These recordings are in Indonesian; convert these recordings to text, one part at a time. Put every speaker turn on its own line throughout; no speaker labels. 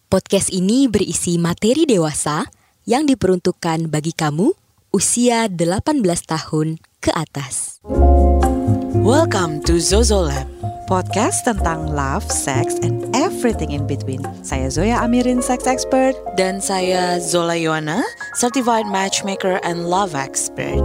Podcast ini berisi materi dewasa yang diperuntukkan bagi kamu usia 18 tahun ke atas.
Welcome to Zozo Lab, podcast tentang love, sex, and everything in between. Saya Zoya Amirin, sex expert.
Dan saya Zola Yohana, certified matchmaker and love expert.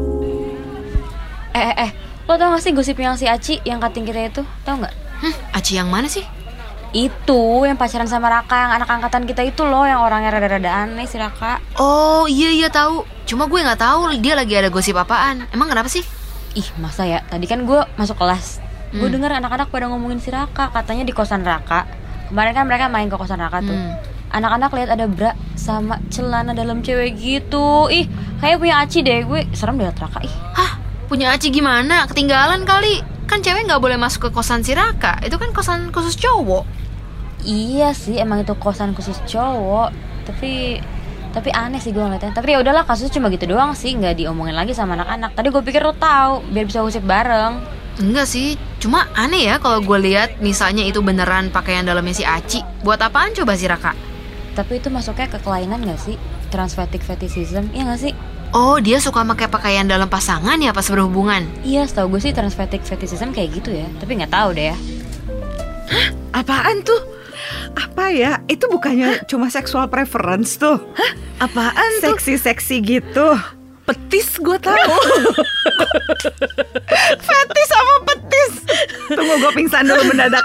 Lo tau gak sih gosip yang si Aci yang cutting kita itu? Tau gak?
Aci yang mana sih?
Itu yang pacaran sama Raka, yang anak angkatan kita itu loh, yang orangnya rada-rada aneh si Raka.
Oh iya tahu. Cuma gue nggak tahu dia lagi ada gosip apaan. Emang kenapa sih?
Ih masa ya, tadi kan gue masuk kelas, gue denger anak-anak pada ngomongin si Raka. Katanya di kosan Raka, kemarin kan mereka main ke kosan Raka tuh, anak-anak lihat ada bra sama celana dalam cewek gitu. Ih kayak punya Aci deh, gue serem deh liat Raka. Ih
Hah? Punya Aci gimana? Ketinggalan kali. Kan cewek nggak boleh masuk ke kosan si Raka. Itu kan kosan khusus cowok.
iya sih, emang itu kosan khusus cowok. Tapi aneh sih gue ngeliatnya. Tapi ya udahlah, kasusnya cuma gitu doang sih, nggak diomongin lagi sama anak-anak. Tadi gue pikir lo tahu biar bisa gosip bareng.
Enggak sih, cuma aneh ya kalau gue lihat misalnya itu beneran pakaian dalamnya si Aci. Buat apaan coba si Raka?
Tapi itu masuknya ke kelainan nggak sih? Transvestic fetishism, iya nggak sih?
Oh, dia suka pakai pakaian dalam pasangan ya pas berhubungan?
Iya, setahu gue sih transvestic fetishism kayak gitu ya. Tapi nggak tahu deh ya.
Apaan tuh? Apa ya? Itu bukannya cuma sexual preference tuh? Hah?
Apaan tuh?
Seksi-seksi gitu.
Petis gue tahu.
Fetis sama petis. Tunggu gue pingsan dulu mendadak.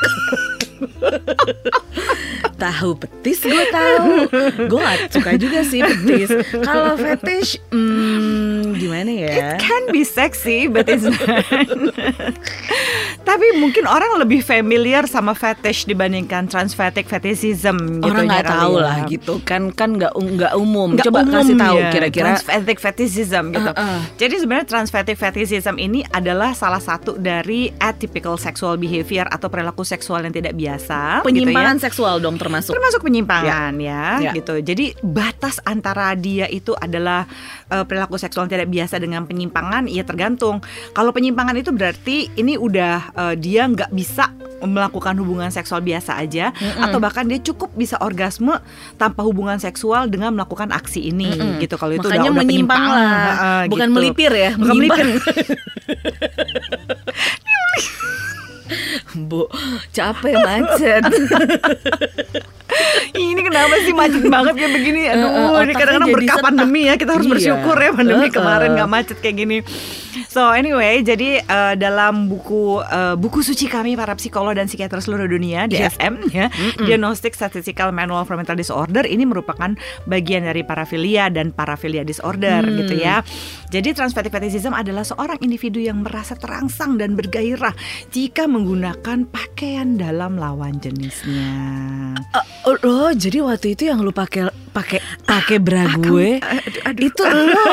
Tahu petis gue tahu. Gue gak suka juga sih petis. Kalau fetish, gimana ya?
It can be sexy, but it's not. Tapi mungkin orang lebih familiar sama fetish dibandingkan transvestic fetishism.
Orang nggak tahu
ya.
lah gitu kan nggak umum.
Nggak
Coba
umum
kasih tahu
ya,
kira-kira.
transvestic fetishism gitu. Jadi sebenarnya transvestic fetishism ini adalah salah satu dari atypical sexual behavior atau perilaku seksual yang tidak biasa.
Penyimpangan
gitu ya.
seksual dong termasuk
Penyimpangan ya
Ya.
gitu. Jadi batas antara dia itu adalah perilaku seksual yang tidak biasa dengan penyimpangan, ya tergantung. Kalau penyimpangan itu berarti ini udah dia nggak bisa melakukan hubungan seksual biasa aja, atau bahkan dia cukup bisa orgasme tanpa hubungan seksual dengan melakukan aksi ini gitu. Kalau itu
Makanya
udah
menyimpang
penyimpangan,
lah. Bukan
gitu.
melipir ya,
Bukan melipir.
Bu, capek macet.
Ini kenapa sih macet banget kayak begini? Aduh, ini
otaknya
kadang-kadang
jadi
berkah
setak.
pandemi ya. Kita harus
Iya.
bersyukur ya pandemi kemarin gak macet kayak gini. So anyway, jadi dalam buku suci kami para psikolog dan psikiater seluruh dunia DSM ya, Diagnostic Statistical Manual for Mental Disorder, ini merupakan bagian dari parafilia dan parafilia disorder gitu ya. Jadi transvestic fetishism adalah seorang individu yang merasa terangsang dan bergairah jika menggunakan pakaian dalam lawan jenisnya.
Oh, jadi waktu itu yang lu pakai bra gue, itu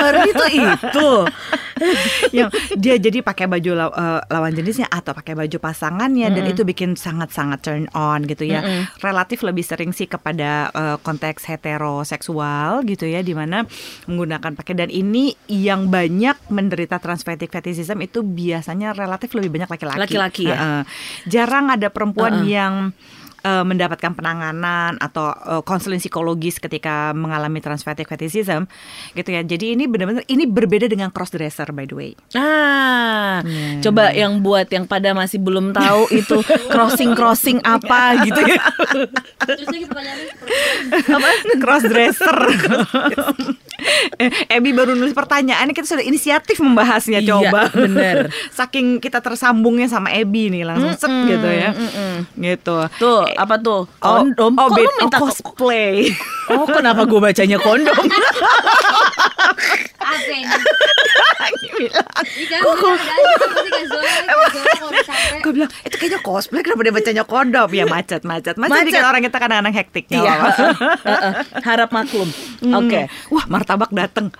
Yang dia jadi pakai baju lawan jenisnya atau pakai baju pasangannya, dan itu bikin sangat-sangat turn on gitu ya. Relatif lebih sering sih kepada konteks heteroseksual gitu ya, dimana menggunakan pakaian. Dan ini yang banyak menderita transvestic fetishism itu biasanya relatif lebih banyak laki-laki.
Laki-laki ya?
Jarang ada perempuan yang mendapatkan penanganan atau konseling psikologis ketika mengalami transvestic fetishism gitu ya. Jadi ini benar-benar ini berbeda dengan crossdresser by the way.
Coba yang buat yang pada masih belum tahu itu crossing apa gitu ya.
Terus lagi pertanyaannya
Apa? Crossdresser. Ebi baru nulis pertanyaan, kita sudah inisiatif membahasnya.
Iya,
coba.
bener.
Saking kita tersambungnya sama Ebi nih, langsung set gitu ya. Gitu.
Tuh, apa tuh? Kondom. Kok lu minta
cosplay?
Oh, kenapa gue bacanya kondom?
apa ini?
Gue bilang itu kayaknya cosplay, kenapa dia bacanya kondom? Ya macet bikin orang kita kadang-kadang hektik.
Iya. Harap maklum. Oke.
Wah, martabak dateng.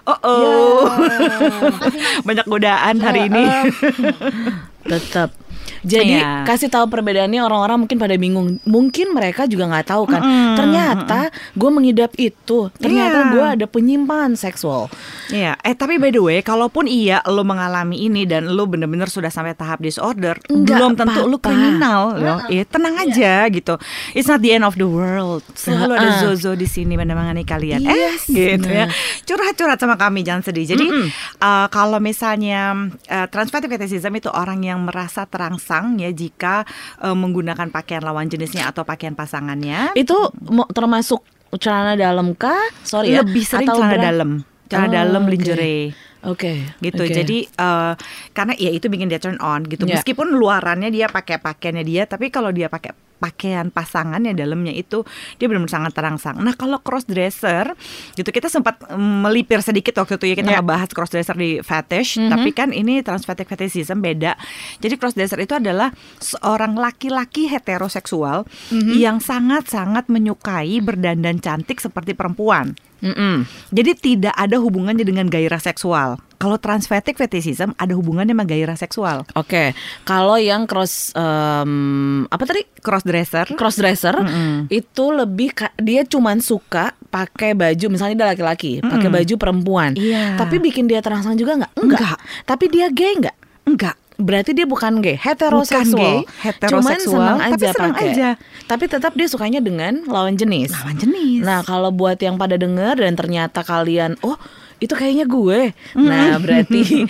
Banyak godaan hari ini.
Tetap. Jadi
Iya.
kasih tahu perbedaannya, orang-orang mungkin pada bingung. Mungkin mereka juga nggak tahu kan. Ternyata gue mengidap itu. Ternyata gue ada penyimpangan seksual.
Iya, tapi by the way, kalaupun iya lo mengalami ini dan lo bener-bener sudah sampai tahap disorder, belum tentu lo kriminal loh. Tenang aja gitu. It's not the end of the world. Selalu ada Zozo di sini menemani kalian. Gitu ya. Curhat-curhat sama kami, jangan sedih. Jadi kalau misalnya transvestic fetishism itu orang yang merasa terangsang ya jika menggunakan pakaian lawan jenisnya atau pakaian pasangannya.
Itu termasuk celana dalam kah?
Lebih sering
atau
celana dalam lingerie.
Oke.
Gitu. Jadi karena ya itu bikin dia turn on gitu. Meskipun luarannya dia pakai pakaiannya dia, tapi kalau dia pakai pakaian pasangannya dalamnya itu dia benar-benar sangat terangsang. Nah, kalau crossdresser gitu kita sempat melipir sedikit waktu itu ya kita ngebahas crossdresser di fetish, tapi kan ini transvestic fetishism beda. Jadi crossdresser itu adalah seorang laki-laki heteroseksual yang sangat-sangat menyukai berdandan cantik seperti perempuan. Jadi tidak ada hubungannya dengan gairah seksual. Kalau transvestic fetishism ada hubungannya sama gairah seksual.
Oke. Kalau yang crossdresser itu lebih dia cuman suka pakai baju, misalnya dia laki-laki pakai baju perempuan. Tapi bikin dia terangsang juga nggak? Enggak. Tapi dia gay nggak? Enggak. Berarti dia bukan gay, heteroseksual. Cuman senang aja. Tapi tetap dia sukanya dengan lawan jenis. Nah, kalau buat yang pada denger dan ternyata kalian, itu kayaknya gue. Nah, berarti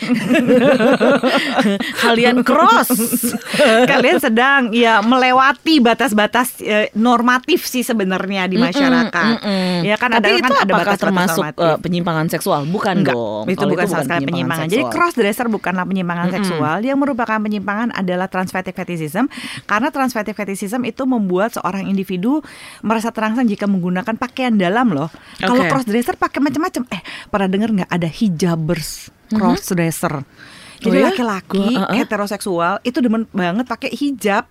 kalian cross.
Kalian sedang melewati batas-batas normatif sih sebenarnya di masyarakat. Ya kan
tapi
ada
apakah
batas-batas
termasuk
penyimpangan
seksual? Bukan dong.
Itu bukan sama sekali penyimpangan. Jadi crossdresser bukanlah penyimpangan seksual. Yang merupakan penyimpangan adalah transvestic fetishism. Karena transvestic fetishism itu membuat seorang individu merasa terangsang jika menggunakan pakaian dalam loh. Kalau crossdresser pakai macam-macam. Pernah dengar nggak ada hijabers crossdresser? Jadi laki-laki heteroseksual itu demen banget pakai hijab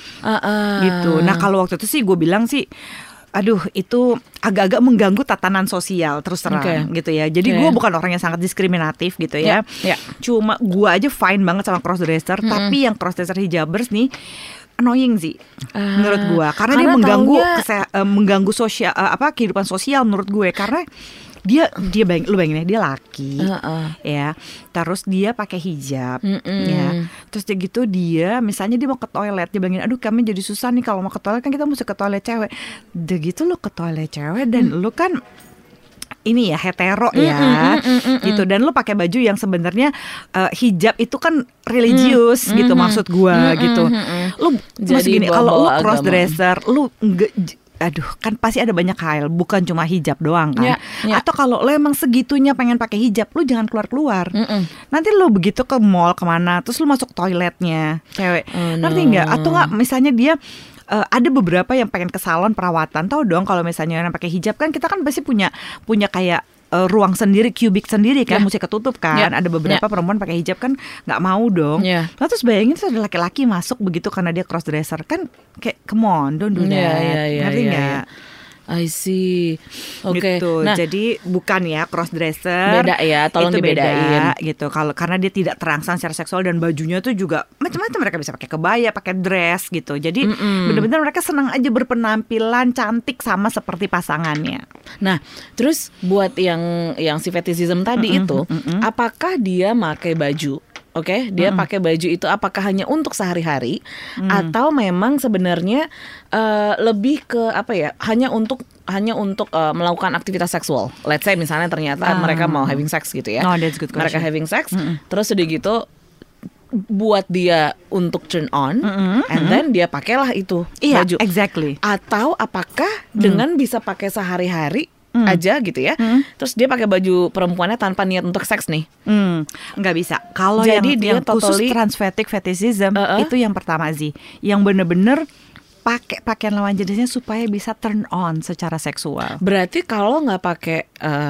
gitu. Nah kalau waktu itu sih gue bilang sih, aduh itu agak-agak mengganggu tatanan sosial terus terang gitu ya. Jadi gue bukan orang yang sangat diskriminatif gitu ya. Cuma gue aja fine banget sama crossdresser. Tapi yang crossdresser hijabers nih annoying sih menurut gue. Karena dia mengganggu sosial kehidupan sosial menurut gue. Karena dia lu bayangin ya dia laki ya, terus dia pakai hijab ya, terus dia misalnya dia mau ke toilet, dia bayangin aduh kami jadi susah nih kalau mau ke toilet, kan kita mesti ke toilet cewek. Udah gitu lu ke toilet cewek dan lu kan ini ya hetero ya gitu, dan lu pakai baju yang sebenarnya hijab itu kan religius gitu maksud gua gitu. Lu jadi gini, kalau lu crossdresser lu kan pasti ada banyak hal, bukan cuma hijab doang kan. Atau kalau lo emang segitunya pengen pakai hijab, lo jangan keluar-keluar. Nanti lo begitu ke mall kemana, terus lo masuk toiletnya cewek, ngerti nggak? Atau nggak misalnya dia ada beberapa yang pengen ke salon perawatan, tahu dong kalau misalnya yang pakai hijab kan kita kan pasti punya kayak ruang sendiri, kubik sendiri kan, mesti ketutup kan. Ada beberapa perempuan pakai hijab kan nggak mau dong. Nah, terus bayangin ada laki-laki masuk begitu karena dia crossdresser kan, kayak come on, don't do that. Ngerti nggak?
I see. Oke.
Gitu.
Nah,
jadi bukan ya crossdresser.
Beda ya, tolong
itu
dibedain.
Beda, gitu. Karena dia tidak terangsang secara seksual dan bajunya tuh juga macam-macam, mereka bisa pakai kebaya, pakai dress gitu. Jadi benar-benar mereka senang aja berpenampilan cantik sama seperti pasangannya.
Nah, terus buat yang si fetishism tadi itu, apakah dia pakai baju? Dia pakai baju itu apakah hanya untuk sehari-hari atau memang sebenarnya lebih ke hanya untuk melakukan aktivitas seksual. Let's say misalnya ternyata mereka mau having sex gitu ya.
That's good question.
Mereka having sex, terus udah gitu buat dia untuk turn on, and then dia pakailah itu baju.
Exactly.
Atau apakah dengan bisa pakai sehari-hari aja gitu ya, terus dia pakai baju perempuannya tanpa niat untuk seks nih?
Nggak bisa. Kalau yang khusus transvestic fetishism itu yang pertama sih, yang bener-bener pakai pakaian lawan jenisnya supaya bisa turn on secara seksual.
Berarti kalau nggak pakai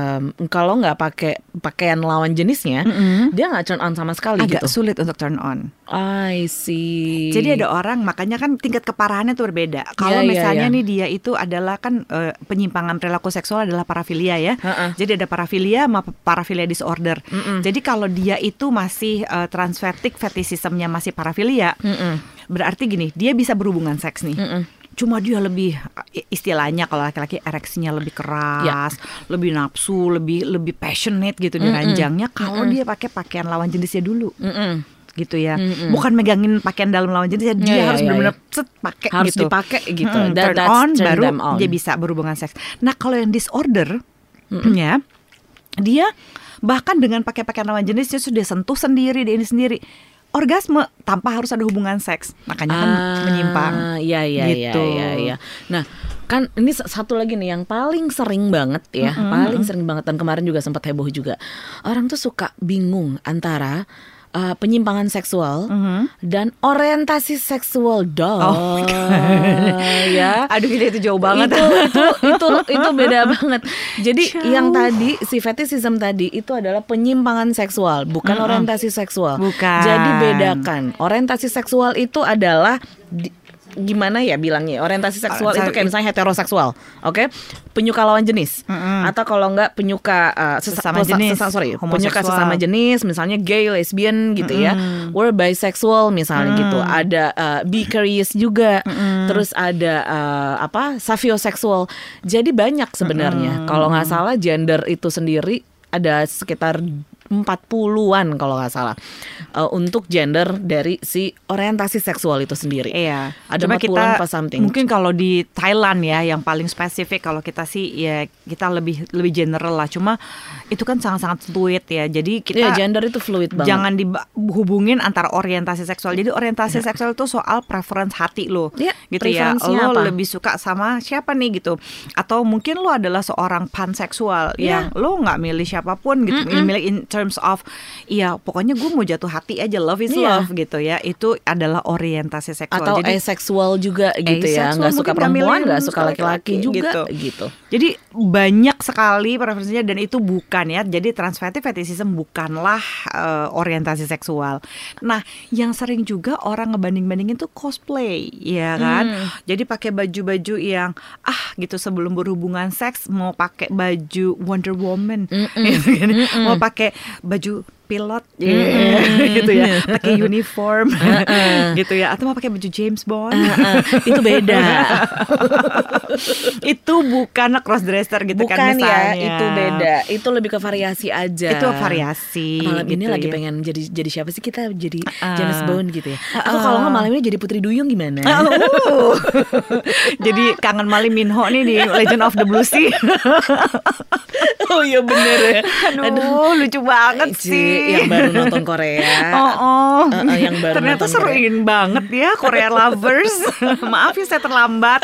pakaian lawan jenisnya, dia nggak turn on sama sekali.
Agak
gitu.
sulit untuk turn on.
I see.
Jadi ada orang, makanya kan tingkat keparahannya tuh berbeda. Kalau misalnya nih dia itu adalah kan penyimpangan perilaku seksual adalah parafilia ya. Jadi ada parafilia sama parafilia disorder. Jadi kalau dia itu masih transvestic fetishismnya masih parafilia, berarti gini, dia bisa berhubungan seks nih. cuma dia lebih, istilahnya kalau laki-laki ereksinya lebih keras, lebih nafsu, lebih passionate gitu di ranjangnya. Kalau dia pakai pakaian lawan jenisnya dulu, gitu ya, bukan megangin pakaian dalam lawan jenisnya, dia harus benar-benar pakai,
harus
gitu.
dipakai gitu.
Turn on baru dia bisa berhubungan seks. Nah kalau yang disorder, ya dia bahkan dengan pakai pakaian lawan jenisnya sudah sentuh sendiri, dia ini sendiri. Orgasme tanpa harus ada hubungan seks, makanya kan menyimpang.
Iya. Nah, kan ini satu lagi nih yang paling sering banget ya, paling sering banget, dan kemarin juga sempat heboh juga. Orang tuh suka bingung antara penyimpangan seksual dan orientasi seksual dong. Ya.
Aduh, itu jauh banget.
Itu beda banget. Jadi yang tadi si fetishism tadi itu adalah penyimpangan seksual, bukan orientasi seksual.
Bukan.
Jadi bedakan. Orientasi seksual itu adalah gimana ya bilangnya, orientasi seksual itu kayak misalnya heteroseksual, penyuka lawan jenis, atau kalau enggak penyuka
sesama jenis,
penyuka sesama jenis, misalnya gay, lesbian gitu ya, or bisexual misalnya gitu, ada bi-curious juga, terus ada sapiosexual. Jadi banyak sebenarnya. Kalau nggak salah gender itu sendiri ada sekitar 40-an kalau nggak salah untuk gender dari si orientasi seksual itu sendiri.
Iya.
Ada
Coba
40-an apa something.
Mungkin kalau di Thailand ya yang paling spesifik, kalau kita sih ya kita lebih general lah. Cuma itu kan sangat-sangat fluid ya. Jadi kita
gender itu fluid banget.
Jangan dihubungin antara orientasi seksual. Jadi orientasi seksual itu soal preference hati lo. Gitu ya. Lo lebih suka sama siapa nih gitu. Atau mungkin lo adalah seorang panseksual yang lo nggak milih siapapun gitu. Milih in terms of pokoknya gue mau jatuh hati aja, love is love gitu ya. Itu adalah orientasi seksual.
Atau jadi asexual juga gitu ya, nggak suka perempuan, nggak suka laki-laki juga gitu.
Jadi banyak sekali preferensinya, dan itu bukan ya. Jadi transvestis fetishism bukanlah orientasi seksual. Nah, yang sering juga orang ngebanding-bandingin tuh cosplay, ya kan? Jadi pakai baju-baju yang gitu sebelum berhubungan seks mau pakai baju Wonder Woman, mau pakai baju pilot gitu ya, pakai uniform gitu ya, atau mau pakai baju James Bond.
Itu beda.
Itu bukan crossdresser gitu
bukan
kan misalnya.
Ya, itu beda. Itu lebih ke variasi aja.
Itu variasi.
Malam
gitu
ini lagi pengen jadi siapa sih kita, jadi James Bond gitu ya. Aku kalau nggak malam ini jadi Putri Duyung gimana?
Jadi kangen Mali Minho nih di Legend of the Blue Sea.
Oh iya bener ya.
Aduh lucu banget sih.
Yang baru nonton Korea. Yang baru
ternyata seruin banget ya Korea lovers. Maaf ya saya terlambat.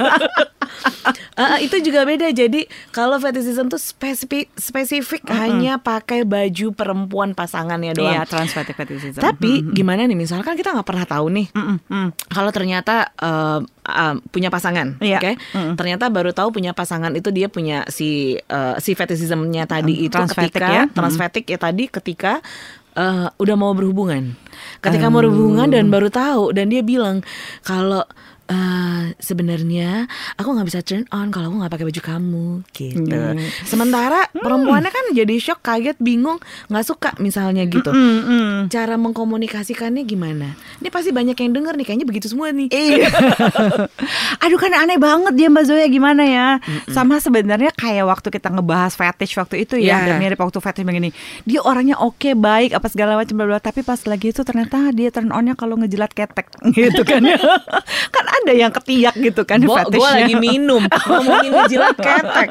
Itu juga beda. Jadi kalau fetishism tuh spesifik hanya pakai baju perempuan pasangannya doang.
Iya, transvestic fetishism.
Tapi gimana nih, misalkan kita nggak pernah tahu nih kalau ternyata punya pasangan, ternyata baru tahu punya pasangan itu dia punya si fetishismnya tadi itu ketika transvestic ya tadi ketika udah mau berhubungan. Ketika mau berhubungan dan baru tahu, dan dia bilang kalau sebenarnya aku nggak bisa turn on kalau aku nggak pakai baju kamu gitu. Sementara perempuannya kan jadi shock, kaget, bingung, nggak suka misalnya gitu. Cara mengkomunikasikannya gimana? Ini pasti banyak yang denger nih, kayaknya begitu semua nih.
Aduh kan aneh banget dia Mbak Zoya, gimana ya? Sama sebenarnya kayak waktu kita ngebahas fetish waktu itu ya, dan mirip waktu fetish begini. Dia orangnya oke, baik, apa segala macam, tapi pas lagi itu ternyata dia turn onnya kalau ngejilat ketek gitu kan. Kan ada yang ketiak gitu kan fetishnya.
Gue lagi minum ngomongin ngejilat ketek.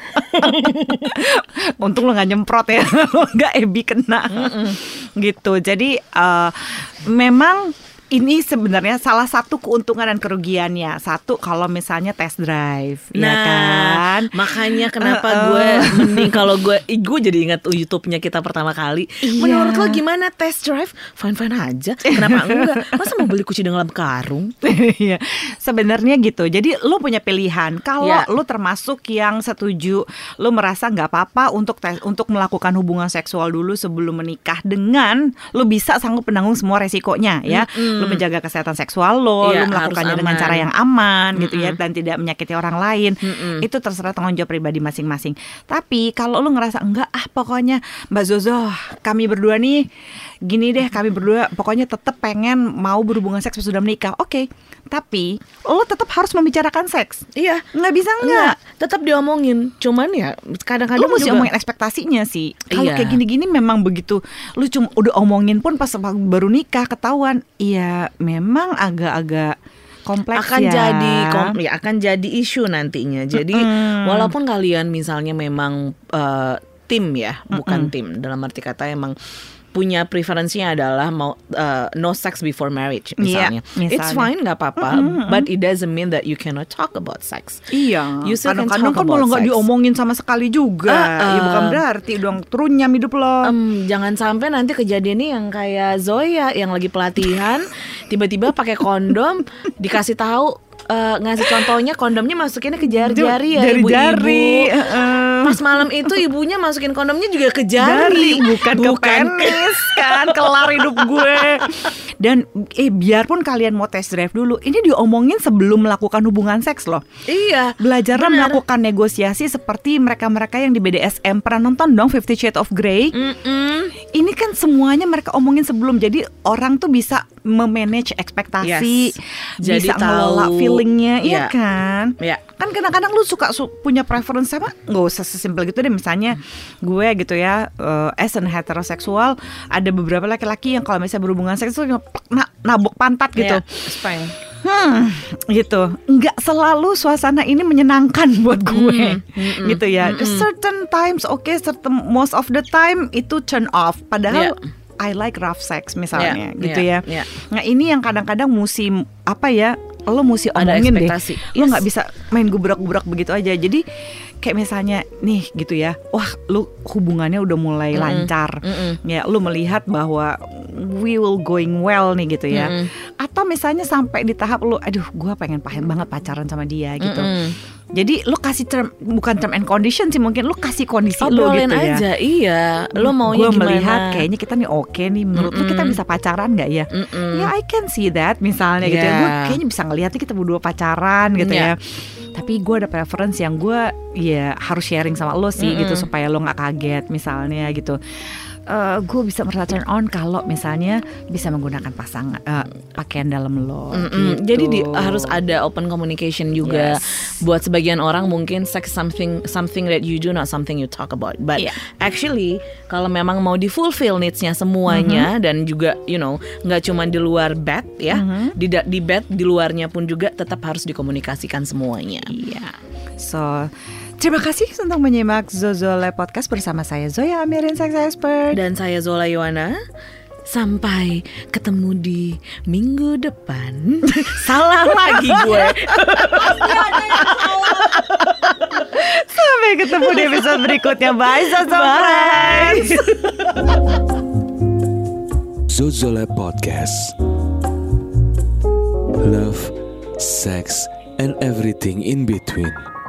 Untung lo gak nyemprot ya. Gak Ebi kena gitu. Jadi memang ini sebenarnya salah satu keuntungan dan kerugiannya. Satu, kalau misalnya test drive, ya kan.
Makanya kenapa gue mending kalau gue jadi ingat YouTube-nya kita pertama kali. Menurut lo gimana test drive? Fine aja. Kenapa enggak? Masa mau beli kucing dalam karung?
Iya, sebenarnya gitu. Jadi lo punya pilihan. Kalau lo termasuk yang setuju, lo merasa nggak apa-apa untuk melakukan hubungan seksual dulu sebelum menikah, dengan lo bisa sanggup menanggung semua resikonya, ya. Lu menjaga kesehatan seksual lo, lu melakukannya dengan cara yang aman gitu ya, dan tidak menyakiti orang lain. Itu terserah tanggung jawab pribadi masing-masing. Tapi kalau lu ngerasa enggak, pokoknya Mbak Zozo, kami berdua nih gini deh, kami berdua pokoknya tetap pengen mau berhubungan seks sudah menikah. Oke. Tapi lo tetap harus membicarakan seks.
Iya,
nggak bisa nggak.
Tetap diomongin. Cuman ya kadang-kadang
lo mesti
juga
omongin ekspektasinya sih. Kalau kayak gini-gini memang begitu. Lu cuma udah omongin pun pas baru nikah ketahuan. Iya, memang agak-agak kompleks
akan akan jadi isu nantinya. Jadi walaupun kalian misalnya memang tim ya, bukan tim dalam arti kata emang punya preferensinya adalah mau no sex before marriage misalnya. It's fine, nggak apa-apa, but it doesn't mean that you cannot talk about sex.
Iya. Kadang-kadang kan malah nggak diomongin sama sekali juga. Ya bukan berarti dong terunyam hidup lo.
Jangan sampai nanti kejadiannya yang kayak Zoya yang lagi pelatihan tiba-tiba pakai kondom, dikasih tahu ngasih contohnya kondomnya masukinnya ke jari-jari ya ibu-ibu. Pas malam itu ibunya masukin kondomnya juga ke jari,
bukan ke penis kan. Kelar hidup gue. Dan biarpun kalian mau test drive dulu, ini diomongin sebelum melakukan hubungan seks loh.
Iya.
Belajarlah melakukan negosiasi seperti mereka-mereka yang di BDSM. Pernah nonton dong 50 Shades of Grey? Ini kan semuanya mereka omongin sebelum. Jadi orang tuh bisa memanage ekspektasi, bisa ngelola feelingnya, iya kan? Kan kadang-kadang lu suka punya preference sama, nggak usah sesimpel gitu deh. Misalnya gue gitu ya, as an heteroseksual, ada beberapa laki-laki yang kalau misalnya berhubungan seks tuh nabok pantat gitu. Gitu. Nggak selalu suasana ini menyenangkan buat gue, gitu ya. Certain times, most of the time itu turn off. Padahal I like rough sex misalnya, gitu ya. Nah ini yang kadang-kadang musim lo mesti omongin deh. Lo nggak bisa main gubrak-gubrak begitu aja. Jadi kayak misalnya nih gitu ya, wah lu hubungannya udah mulai lancar, ya lu melihat bahwa we will going well nih gitu ya. Atau misalnya sampai di tahap lu, aduh gue pengen banget pacaran sama dia gitu. Jadi lu kasih bukan term and condition sih, mungkin lu kasih kondisi lu gitu ya.
Aja, iya. Lu maunya
gua
gimana?
Melihat kayaknya kita nih oke nih, menurut lu kita bisa pacaran nggak ya? Ya I can see that misalnya gitu ya. Gue kayaknya bisa ngelihatnya kita berdua pacaran gitu ya. Tapi gue ada preference yang gue ya harus sharing sama lo sih gitu, supaya lo nggak kaget misalnya gitu. Gue bisa merasa turn on kalau misalnya bisa menggunakan pakaian dalam lo. Gitu.
Jadi harus ada open communication juga. Buat sebagian orang mungkin sex something that you do, not something you talk about. But actually kalau memang mau di fulfill needs-nya semuanya, dan juga nggak cuma di luar bed ya, di bed di luarnya pun juga tetap harus dikomunikasikan semuanya.
Iya. So terima kasih untuk menyimak Zozole Podcast bersama saya Zoya Amirin, sex expert.
Dan saya Zola Yohana. Sampai ketemu di minggu depan. Salah lagi gue.
Sampai ketemu di episode berikutnya. Bye Zozole.
Zozole Podcast. Love, sex, and everything in between.